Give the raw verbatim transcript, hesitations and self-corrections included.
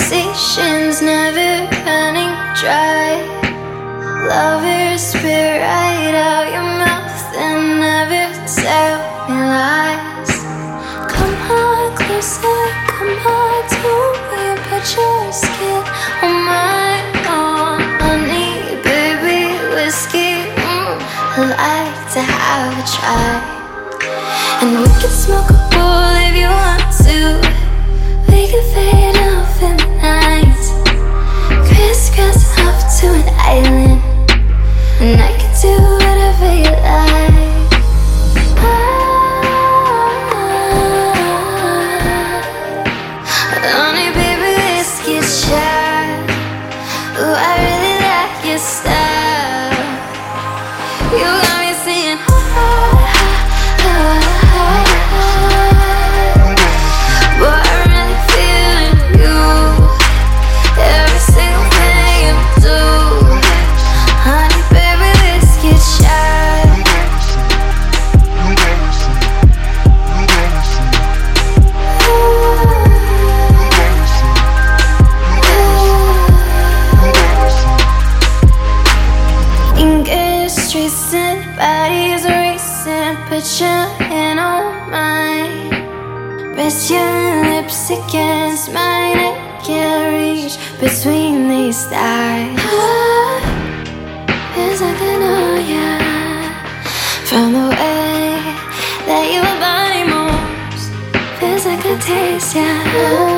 conversations never running dry. Lovers spit right out your mouth and never tell me lies. Come on closer, come on to me, put your skin on mine. Oh, honey, baby, whiskey, mm, I like to have a try. And we can smoke a bowl if you want to. We can fade off in the night, crisscross off to an island, and I can do whatever you like. Ah, honey, baby, whiskey shot. Ooh, I really like your style. You got me singing. Ah, ah, ah, ah. Boy, I'm really feeling you. Every single thing you do. Honey, baby, let's get shy. Fingers tracing, bodies racing. Put your hand on mine. Press your lips against mine. I can't reach between these thighs. Ah, feels like I know ya from the way that your body moves. Feels like I taste ya.